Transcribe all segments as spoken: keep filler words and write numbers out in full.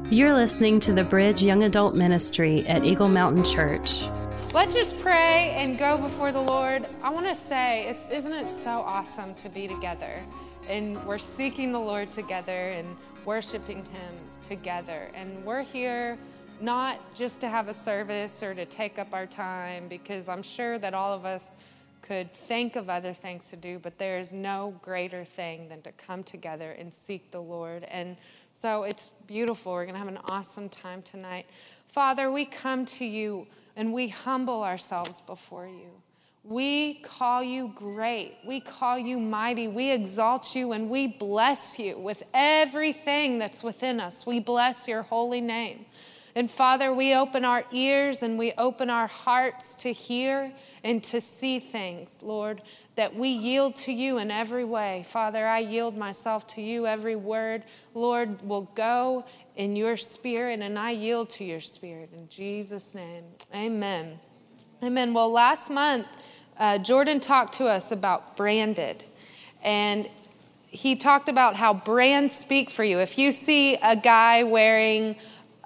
You're listening to the Bridge Young Adult Ministry at Eagle Mountain Church. Let's just pray and go before the Lord. I want to say, it's, isn't it so awesome to be together? And we're seeking the Lord together and worshiping Him together. And we're here not just to have a service or to take up our time, because I'm sure that all of us could think of other things to do, but there is no greater thing than to come together and seek the Lord. And so it's beautiful. We're going to have an awesome time tonight. Father, we come to you and we humble ourselves before you. We call you great. We call you mighty. We exalt you and we bless you with everything that's within us. We bless your holy name. And Father, we open our ears and we open our hearts to hear and to see things, Lord, that we yield to you in every way. Father, I yield myself to you. Every word, Lord, will go in your spirit, and I yield to your spirit. In Jesus' name, amen. Amen. Well, last month, uh, Jordan talked to us about branded, and he talked about how brands speak for you. If you see a guy wearing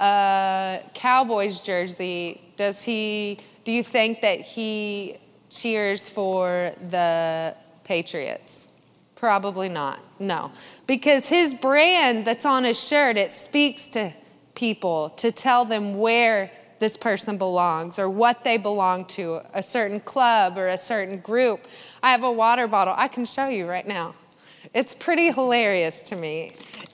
a Cowboys jersey, does he, do you think that he cheers for the Patriots? Probably not, no. Because his brand that's on his shirt, it speaks to people to tell them where this person belongs or what they belong to, a certain club or a certain group. I have a water bottle. I can show you right now. It's pretty hilarious to me.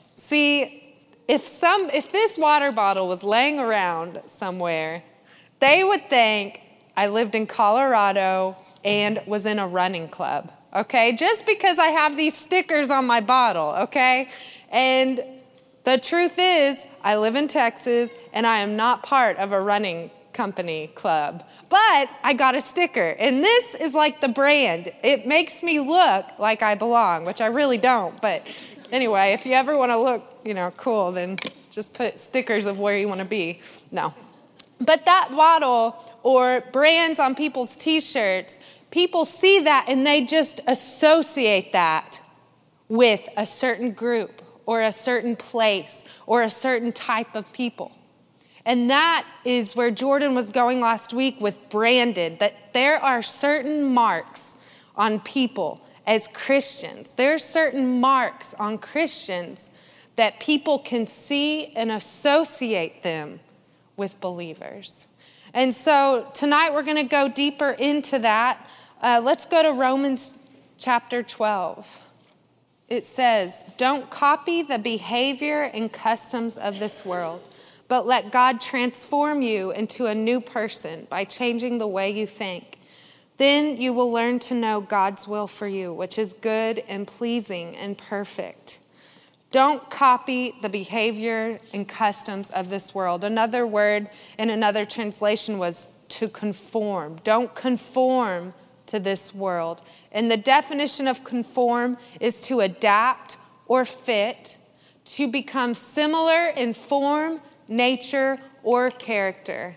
See, if some, if this water bottle was laying around somewhere, they would think I lived in Colorado and was in a running club. Okay, just because I have these stickers on my bottle, okay? And the truth is, I live in Texas, and I am not part of a running company club. But I got a sticker, and this is like the brand. It makes me look like I belong, which I really don't. But anyway, if you ever want to look, you know, cool, then just put stickers of where you want to be. No. But that bottle or brands on people's T-shirts, people see that and they just associate that with a certain group or a certain place or a certain type of people. And that is where Jordan was going last week with branded, that there are certain marks on people as Christians. There are certain marks on Christians that people can see and associate them with believers. And so tonight we're going to go deeper into that. Uh, let's go to Romans chapter twelve. It says, "Don't copy the behavior and customs of this world, but let God transform you into a new person by changing the way you think. Then you will learn to know God's will for you, which is good and pleasing and perfect." Don't copy the behavior and customs of this world. Another word in another translation was to conform. Don't conform to this world. And the definition of conform is to adapt or fit, to become similar in form, nature, or character.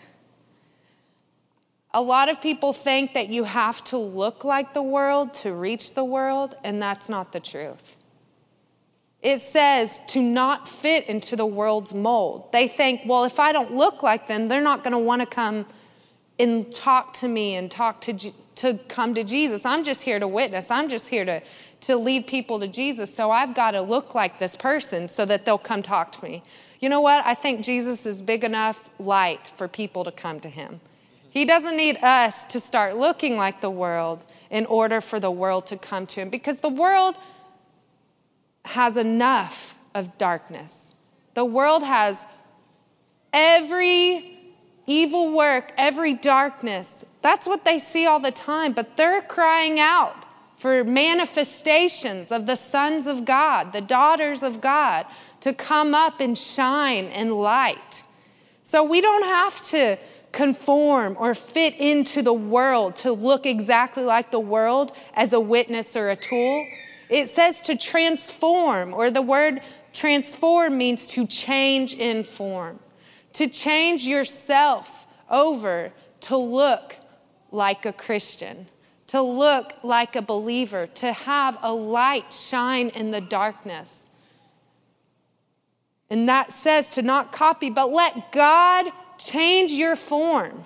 A lot of people think that you have to look like the world to reach the world, and that's not the truth. It says to not fit into the world's mold. They think, well, if I don't look like them, they're not going to want to come and talk to me and talk to to come to Jesus. I'm just here to witness. I'm just here to, to lead people to Jesus. So I've got to look like this person so that they'll come talk to me. You know what? I think Jesus is big enough light for people to come to him. He doesn't need us to start looking like the world in order for the world to come to him, because the world has enough of darkness. The world has every evil work, every darkness. That's what they see all the time, but they're crying out for manifestations of the sons of God, the daughters of God, to come up and shine in light. So we don't have to conform or fit into the world to look exactly like the world as a witness or a tool. It says to transform, or the word transform means to change in form. To change yourself over to look like a Christian, to look like a believer, to have a light shine in the darkness. And that says to not copy, but let God change your form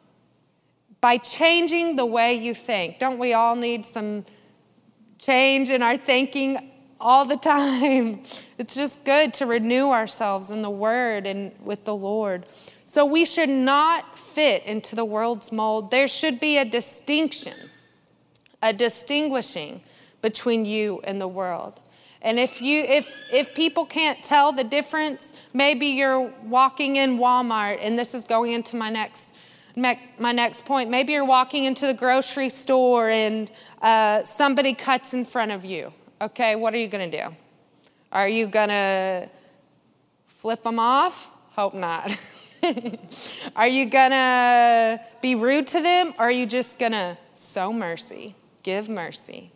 by changing the way you think. Don't we all need some change in our thinking all the time? It's just good to renew ourselves in the Word and with the Lord. So we should not fit into the world's mold. There should be a distinction, a distinguishing between you and the world. And if you, if if people can't tell the difference, maybe you're walking in Walmart, and this is going into my next my next point. Maybe you're walking into the grocery store and uh, somebody cuts in front of you. Okay, what are you going to do? Are you going to flip them off? Hope not. Are you going to be rude to them, or are you just going to sow mercy, give mercy?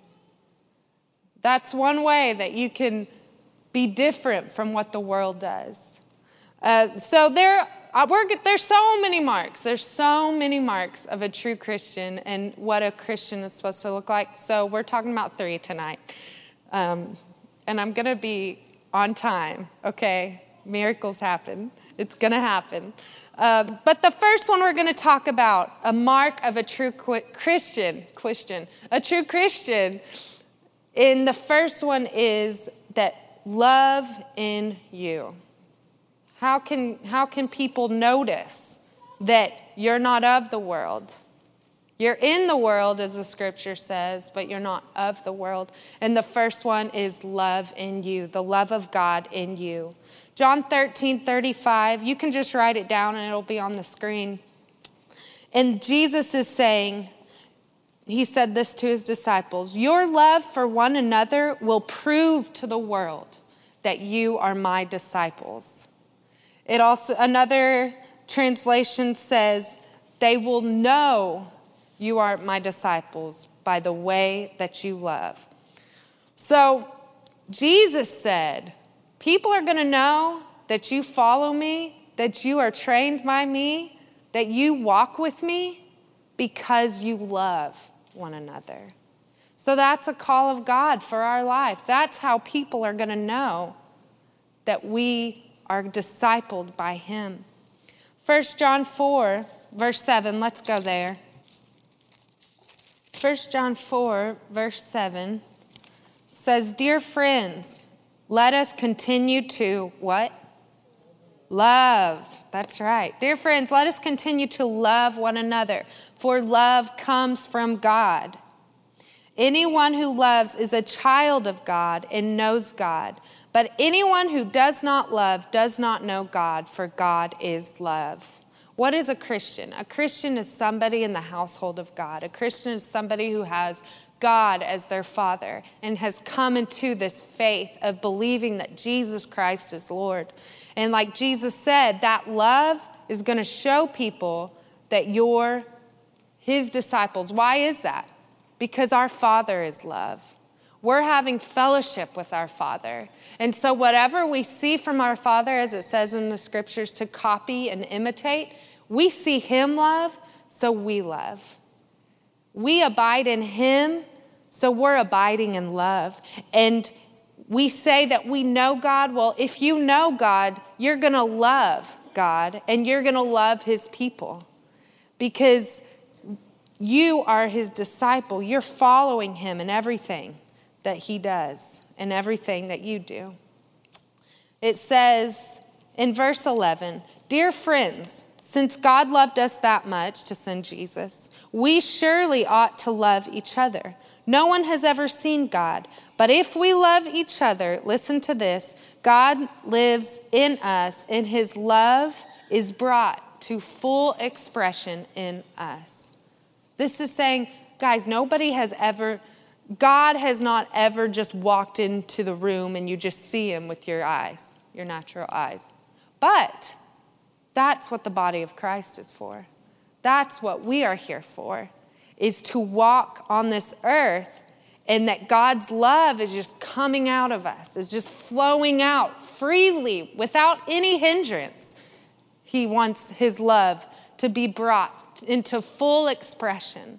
That's one way that you can be different from what the world does. Uh, so there, uh, we're, there's so many marks. There's so many marks of a true Christian and what a Christian is supposed to look like. So we're talking about three tonight. Um, and I'm going to be on time, okay? Miracles happen. It's going to happen. Uh, but the first one we're going to talk about, a mark of a true qu- Christian, Christian, a true Christian. And the first one is that love in you. How can, how can people notice that you're not of the world? You're in the world, as the scripture says, but you're not of the world. And the first one is love in you, the love of God in you. John thirteen thirty-five, you can just write it down and it'll be on the screen. And Jesus is saying, he said this to his disciples, your love for one another will prove to the world that you are my disciples. It also, another translation says, they will know you are my disciples by the way that you love. So Jesus said, people are going to know that you follow me, that you are trained by me, that you walk with me because you love one another. So that's a call of God for our life. That's how people are going to know that we are discipled by him. First John four, verse seven, let's go there. First John four, verse seven says, dear friends, let us continue to what? Love. That's right. Dear friends, let us continue to love one another, for love comes from God. Anyone who loves is a child of God and knows God. But anyone who does not love does not know God, for God is love. What is a Christian? A Christian is somebody in the household of God. A Christian is somebody who has God as their father and has come into this faith of believing that Jesus Christ is Lord. And like Jesus said, that love is going to show people that you're his disciples. Why is that? Because our Father is love. We're having fellowship with our Father. And so whatever we see from our Father, as it says in the scriptures, to copy and imitate, we see him love, so we love. We abide in him, so we're abiding in love. And we say that we know God. Well, if you know God, you're going to love God and you're going to love his people because you are his disciple. You're following him in everything that he does and everything that you do. It says in verse eleven, dear friends, since God loved us that much to send Jesus, we surely ought to love each other. No one has ever seen God, but if we love each other, listen to this, God lives in us and his love is brought to full expression in us. This is saying, guys, nobody has ever, God has not ever just walked into the room and you just see him with your eyes, your natural eyes. But that's what the body of Christ is for. That's what we are here for, is to walk on this earth and that God's love is just coming out of us, is just flowing out freely without any hindrance. He wants his love to be brought into full expression.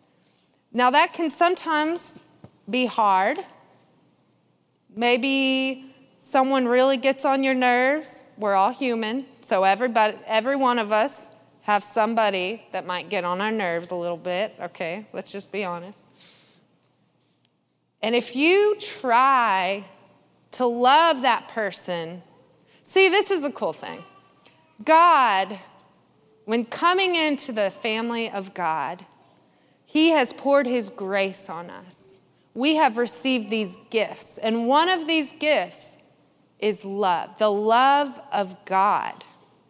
Now that can sometimes be hard. Maybe someone really gets on your nerves, we're all human, so everybody, every one of us have somebody that might get on our nerves a little bit, okay? Let's just be honest. And if you try to love that person, see, this is a cool thing. God, when coming into the family of God, he has poured his grace on us. We have received these gifts, and one of these gifts is love, the love of God.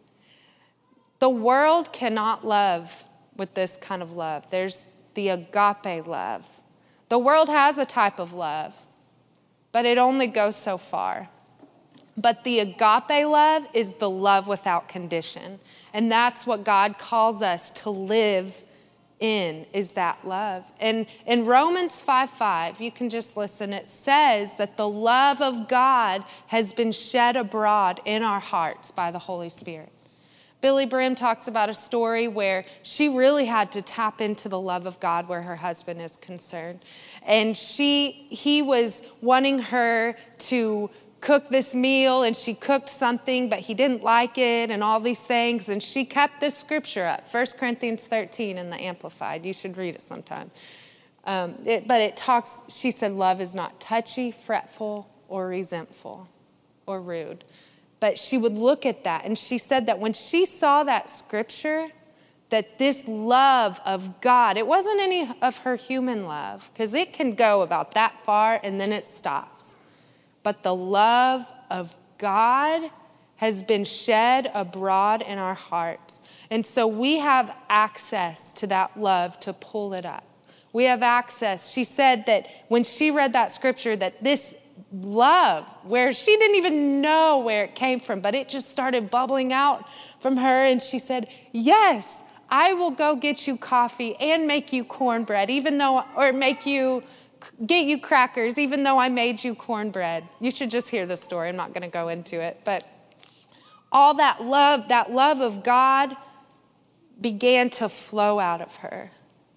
The world cannot love with this kind of love. There's the agape love. The world has a type of love, but it only goes so far. But the agape love is the love without condition. And that's what God calls us to live in, is that love. And in Romans five five, you can just listen, it says that the love of God has been shed abroad in our hearts by the Holy Spirit. Billy Brim talks about a story where she really had to tap into the love of God where her husband is concerned. And she, he was wanting her to cook this meal, and she cooked something, but he didn't like it and all these things. And she kept this scripture up, First Corinthians thirteen in the Amplified. You should read it sometime. Um, it, but it talks, she said, love is not touchy, fretful, or resentful, or rude. But she would look at that, and she said that when she saw that scripture, that this love of God, it wasn't any of her human love, because it can go about that far and then it stops. But the love of God has been shed abroad in our hearts. And so we have access to that love to pull it up. We have access. She said that when she read that scripture, that this love, where she didn't even know where it came from, but it just started bubbling out from her. And she said, yes, I will go get you coffee and make you cornbread, even though, or make you, get you crackers, even though I made you cornbread. You should just hear the story. I'm not going to go into it. But all that love, that love of God began to flow out of her.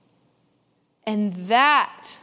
And that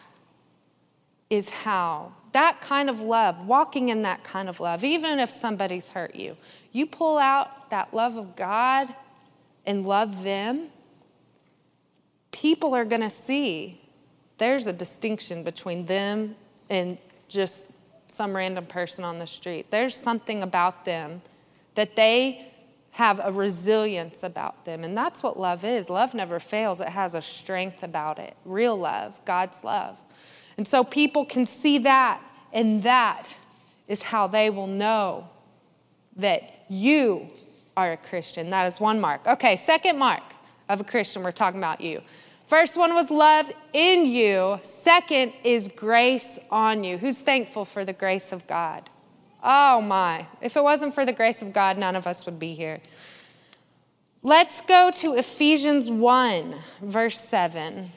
is how, that kind of love, walking in that kind of love, even if somebody's hurt you, you pull out that love of God and love them, people are going to see there's a distinction between them and just some random person on the street. There's something about them that they have a resilience about them. And that's what love is. Love never fails. It has a strength about it. Real love, God's love. And so people can see that, and that is how they will know that you are a Christian. That is one mark. Okay, second mark of a Christian, we're talking about you. First one was love in you. Second is grace on you. Who's thankful for the grace of God? Oh my, if it wasn't for the grace of God, none of us would be here. Let's go to Ephesians one, verse seven.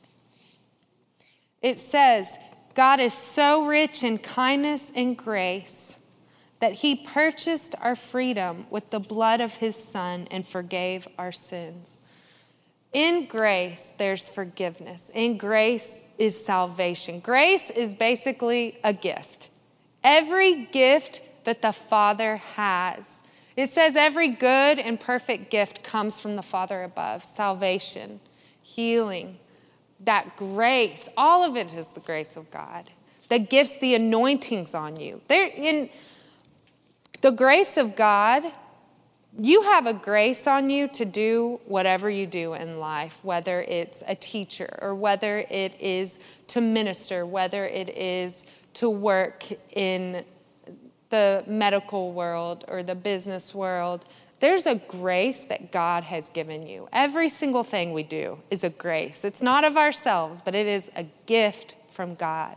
It says, God is so rich in kindness and grace that he purchased our freedom with the blood of his Son and forgave our sins. In grace, there's forgiveness. In grace is salvation. Grace is basically a gift. Every gift that the Father has. It says every good and perfect gift comes from the Father above. Salvation, healing, that grace, all of it is the grace of God. The gifts, the anointings on you. They're in the grace of God. You have a grace on you to do whatever you do in life, whether it's a teacher or whether it is to minister, whether it is to work in the medical world or the business world. There's a grace that God has given you. Every single thing we do is a grace. It's not of ourselves, but it is a gift from God.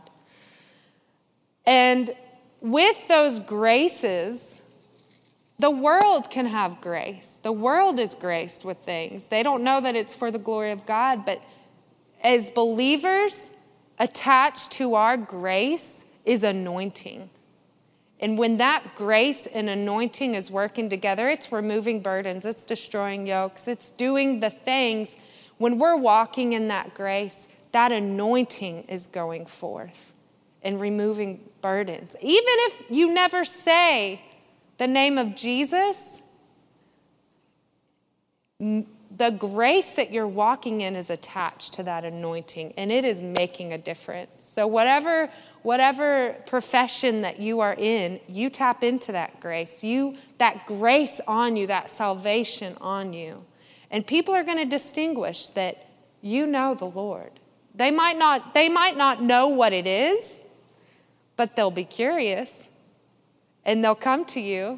And with those graces, the world can have grace. The world is graced with things. They don't know that it's for the glory of God, but as believers, attached to our grace is anointing. And when that grace and anointing is working together, it's removing burdens, it's destroying yokes, it's doing the things. When we're walking in that grace, that anointing is going forth. and removing burdens. Even if you never say the name of Jesus, the grace that you're walking in is attached to that anointing, and it is making a difference. So whatever whatever profession that you are in, you tap into that grace. You that grace on you, that salvation on you. And people are going to distinguish that you know the Lord. They might not they might not know what it is, but they'll be curious. And they'll come to you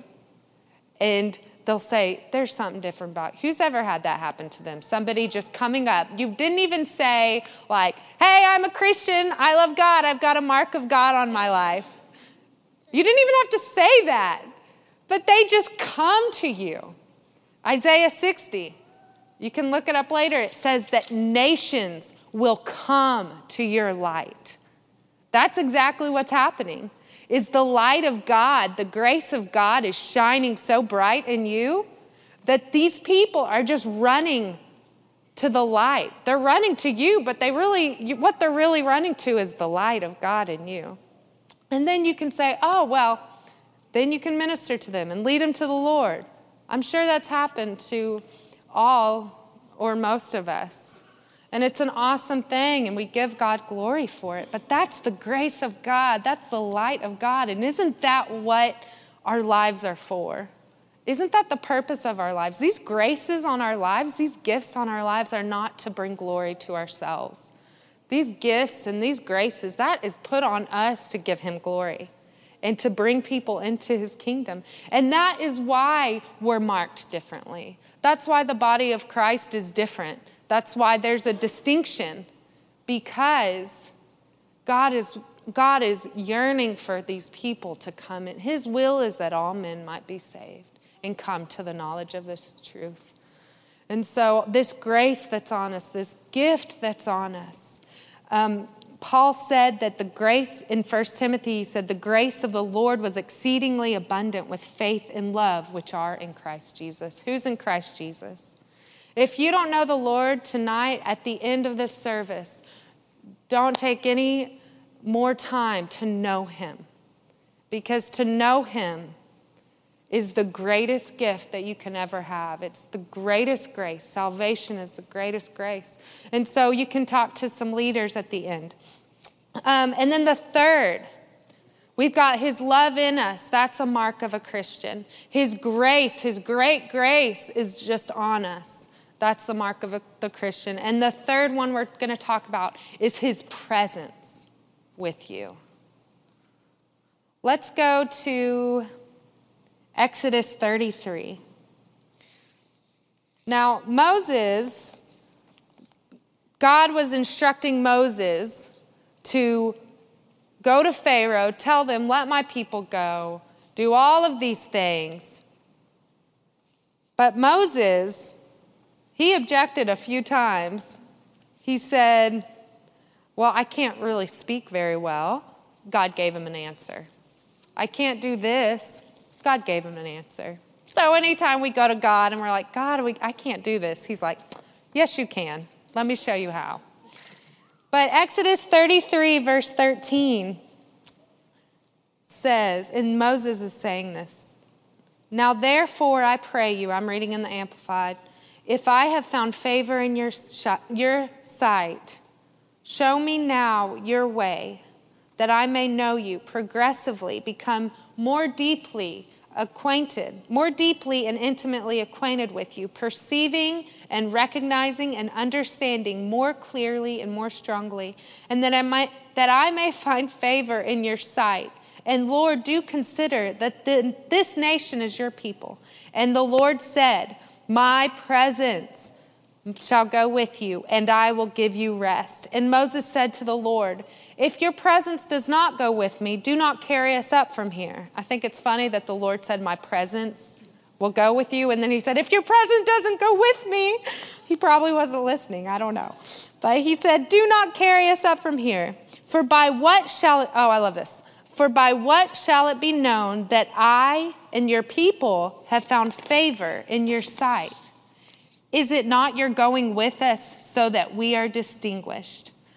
and they'll say, there's something different about you. Who's ever had that happen to them? Somebody just coming up. You didn't even say like, hey, I'm a Christian. I love God. I've got a mark of God on my life. You didn't even have to say that. But they just come to you. Isaiah sixty. You can look it up later. It says that nations will come to your light. That's exactly what's happening. Is the light of God, the grace of God is shining so bright in you that these people are just running to the light. They're running to you, but they really, what they're really running to is the light of God in you. And then you can say, oh, well, then you can minister to them and lead them to the Lord. I'm sure that's happened to all or most of us. And it's an awesome thing, and we give God glory for it. But that's the grace of God. That's the light of God. And isn't that what our lives are for? Isn't that the purpose of our lives? These graces on our lives, these gifts on our lives are not to bring glory to ourselves. These gifts and these graces, that is put on us to give him glory and to bring people into his kingdom. And that is why we're marked differently. That's why the body of Christ is different. That's why there's a distinction, because God is, God is yearning for these people to come in. His will is that all men might be saved and come to the knowledge of this truth. And so this grace that's on us, this gift that's on us, um, Paul said that the grace, in First Timothy, he said, the grace of the Lord was exceedingly abundant with faith and love, which are in Christ Jesus. Who's in Christ Jesus? If you don't know the Lord tonight, at the end of this service, don't take any more time to know him. Because to know him is the greatest gift that you can ever have. It's the greatest grace. Salvation is the greatest grace. And so you can talk to some leaders at the end. Um, and then the third, we've got his love in us. That's a mark of a Christian. His grace, his great grace is just on us. That's the mark of a, the Christian. And the third one we're going to talk about is his presence with you. Let's go to Exodus thirty-three. Now, Moses, God was instructing Moses to go to Pharaoh, tell them, let my people go, do all of these things. But Moses, he objected a few times. He said, well, I can't really speak very well. God gave him an answer. I can't do this. God gave him an answer. So anytime we go to God and we're like, God, we, I can't do this. He's like, yes, you can. Let me show you how. But Exodus thirty-three, verse thirteen says, and Moses is saying this, now therefore I pray you, I'm reading in the Amplified, if I have found favor in your, sh- your sight, show me now your way, that I may know you progressively, become more deeply acquainted, more deeply and intimately acquainted with you, perceiving and recognizing and understanding more clearly and more strongly, and that I might, that I may find favor in your sight. And Lord, do consider that the, this nation is your people. And the Lord said, my presence shall go with you, and I will give you rest. And Moses said to the Lord, if your presence does not go with me, do not carry us up from here. I think it's funny that the Lord said, my presence will go with you. And then he said, if your presence doesn't go with me, he probably wasn't listening. I don't know. But he said, do not carry us up from here. For by what shall it, oh, I love this. For by what shall it be known that I and your people have found favor in your sight? Is it not your going with us so that we are distinguished?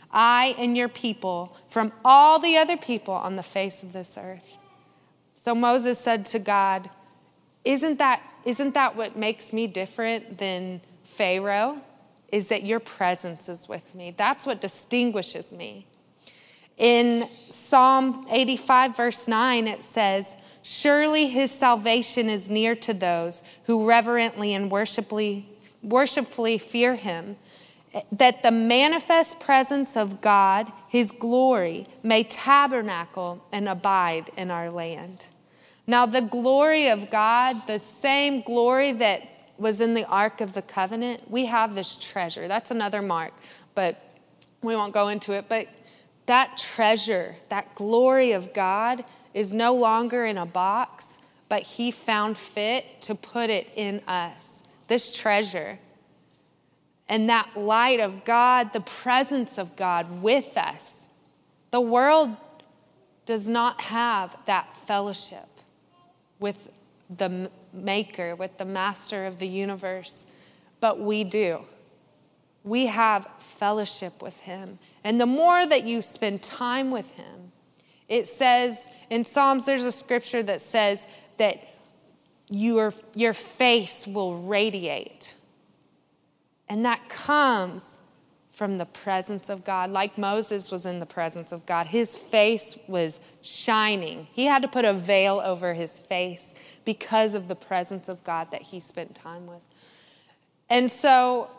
I and your people from all the other people on the face of this earth. So Moses said to God, isn't that, isn't that what makes me different than Pharaoh? Is that your presence is with me. That's what distinguishes me. In Psalm eighty-five, verse nine, it says, surely his salvation is near to those who reverently and worshipfully, worshipfully fear him, that the manifest presence of God, his glory, may tabernacle and abide in our land. Now, the glory of God, the same glory that was in the Ark of the Covenant, we have this treasure. That's another mark, but we won't go into it. But that treasure, that glory of God is no longer in a box, but he found fit to put it in us, this treasure. And that light of God, the presence of God with us. The world does not have that fellowship with the maker, with the master of the universe, but we do. We have fellowship with him. And the more that you spend time with him, it says in Psalms, there's a scripture that says that your, your face will radiate. And that comes from the presence of God. Like Moses was in the presence of God, his face was shining. He had to put a veil over his face because of the presence of God that he spent time with. And so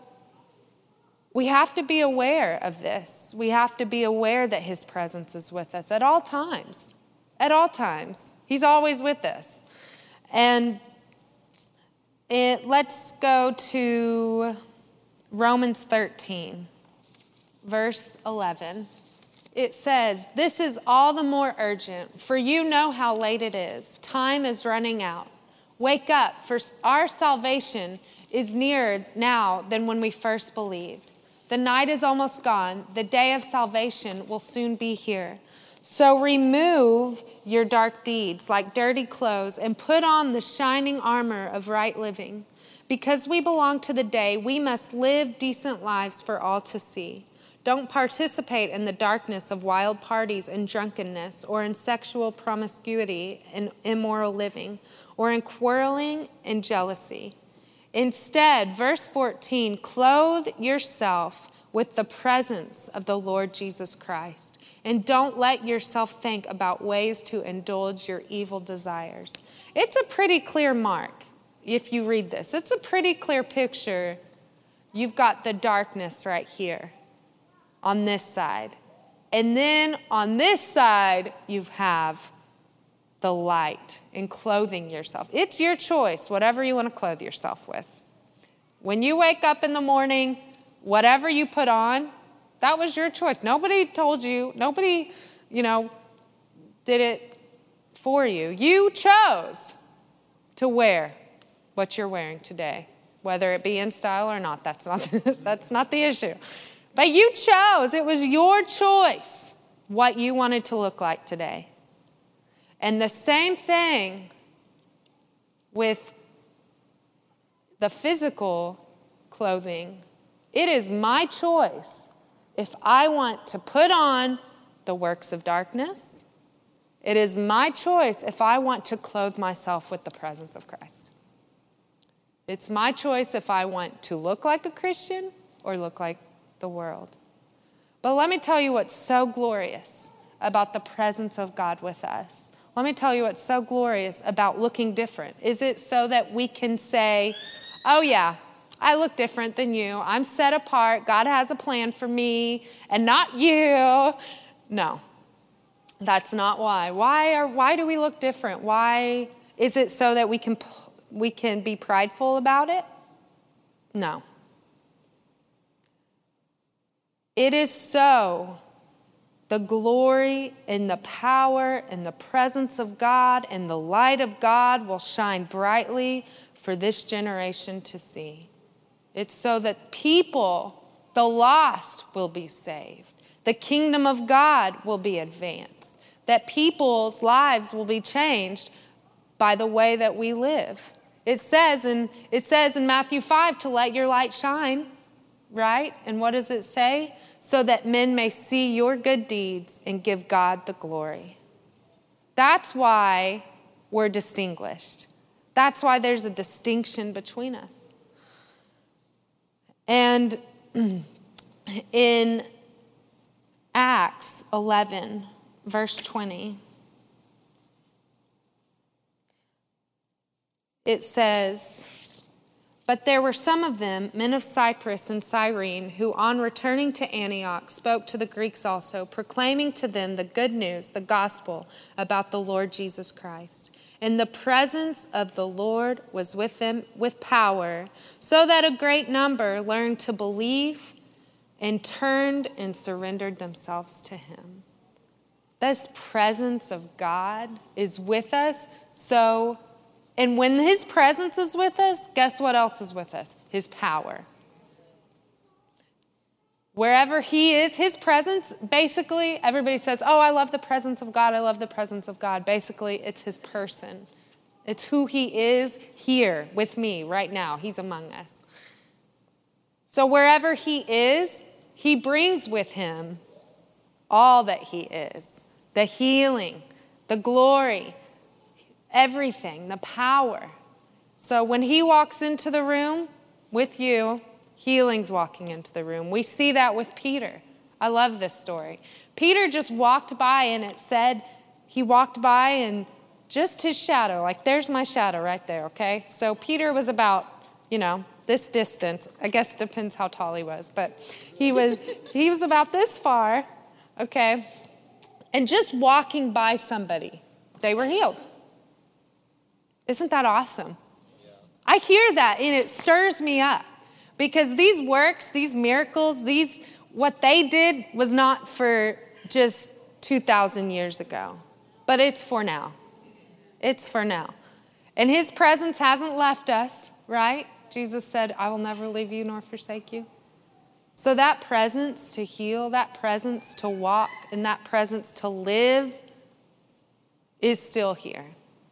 we have to be aware of this. We have to be aware that his presence is with us at all times. At all times. He's always with us. And it, let's go to Romans thirteen, verse eleven. It says, this is all the more urgent, for you know how late it is. Time is running out. Wake up, for our salvation is nearer now than when we first believed. The night is almost gone. The day of salvation will soon be here. So remove your dark deeds like dirty clothes and put on the shining armor of right living. Because we belong to the day, we must live decent lives for all to see. Don't participate in the darkness of wild parties and drunkenness, or in sexual promiscuity and immoral living, or in quarreling and jealousy. Instead, verse fourteen, clothe yourself with the presence of the Lord Jesus Christ, and don't let yourself think about ways to indulge your evil desires. It's a pretty clear mark if you read this. It's a pretty clear picture. You've got the darkness right here on this side. And then on this side, you have the light and clothing yourself. It's your choice, whatever you want to clothe yourself with. When you wake up in the morning, whatever you put on, that was your choice. Nobody told you, nobody, you know, did it for you. You chose to wear what you're wearing today, whether it be in style or not. That's not, that's not the issue. But you chose. It was your choice what you wanted to look like today. And the same thing with the physical clothing. It is my choice if I want to put on the works of darkness. It is my choice if I want to clothe myself with the presence of Christ. It's my choice if I want to look like a Christian or look like the world. But let me tell you what's so glorious about the presence of God with us. Let me tell you what's so glorious about looking different. Is it so that we can say, oh yeah, I look different than you. I'm set apart. God has a plan for me and not you. No, that's not why. Why are, why do we look different? Why is it so that we can, we can be prideful about it? No. It is so the glory and the power and the presence of God and the light of God will shine brightly for this generation to see. It's so that people, the lost, will be saved. The kingdom of God will be advanced. That people's lives will be changed by the way that we live. It says in, it says in Matthew five to let your light shine. right? And what does it say? So that men may see your good deeds and give God the glory. That's why we're distinguished. That's why there's a distinction between us. And in Acts eleven, verse twenty, it says, "But there were some of them, men of Cyprus and Cyrene, who on returning to Antioch spoke to the Greeks also, proclaiming to them the good news, the gospel about the Lord Jesus Christ. And the presence of the Lord was with them with power, so that a great number learned to believe and turned and surrendered themselves to him." This presence of God is with us. So, and when his presence is with us, guess what else is with us? His power. Wherever he is, his presence, basically, everybody says, oh, I love the presence of God. I love the presence of God. Basically, it's his person. It's who he is here with me right now. He's among us. So wherever he is, he brings with him all that he is. The healing, the glory, everything, the power. So when he walks into the room with you, healing's walking into the room. We see that with Peter. I love this story. Peter just walked by, and it said he walked by and just his shadow, like there's my shadow right there, okay? So Peter was about, you know, this distance. I guess it depends how tall he was, but he was he was about this far, okay? And just walking by somebody, they were healed. Isn't that awesome? I hear that, and it stirs me up. Because these works, these miracles, these what they did was not for just two thousand years ago. But it's for now. It's for now. And his presence hasn't left us, right? Jesus said, I will never leave you nor forsake you. So that presence to heal, that presence to walk, and that presence to live is still here.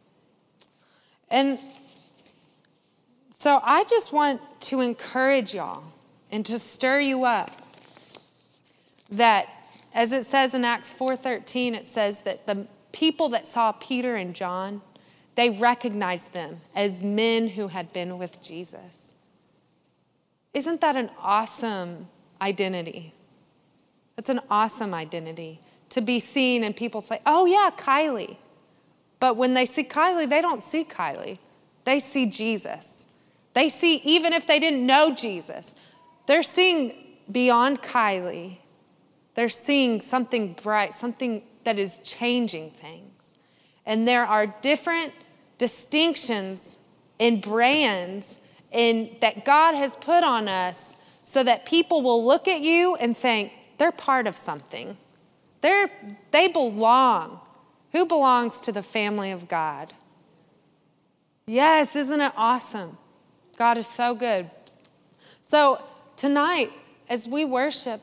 And so I just want to encourage y'all and to stir you up that, as it says in Acts four thirteen, it says that the people that saw Peter and John, they recognized them as men who had been with Jesus. Isn't that an awesome identity? That's an awesome identity to be seen and people say, oh yeah, Kylie. But when they see Kylie, they don't see Kylie. They see Jesus. They see, even if they didn't know Jesus, they're seeing beyond Kylie. They're seeing something bright, something that is changing things. And there are different distinctions and brands in, that God has put on us so that people will look at you and think, they're part of something. They're, they belong. Who belongs to the family of God? Yes, isn't it awesome? God is so good. So tonight, as we worship,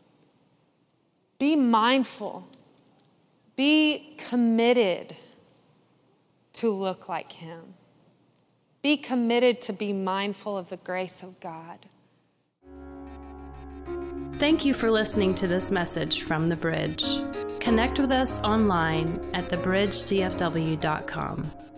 be mindful. Be committed to look like him. Be committed to be mindful of the grace of God. Thank you for listening to this message from The Bridge. Connect with us online at the bridge d f w dot com.